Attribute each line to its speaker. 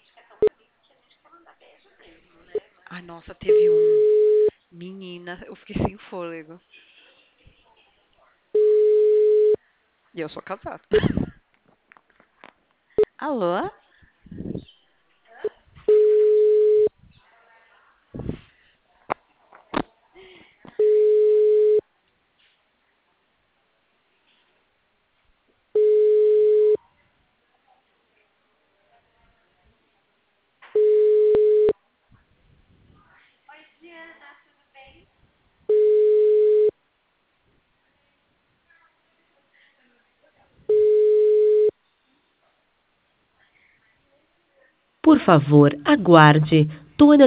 Speaker 1: Ai, nossa, teve um. Menina, eu fiquei sem fôlego. E eu sou casada. Alô?
Speaker 2: Por favor, aguarde. Toda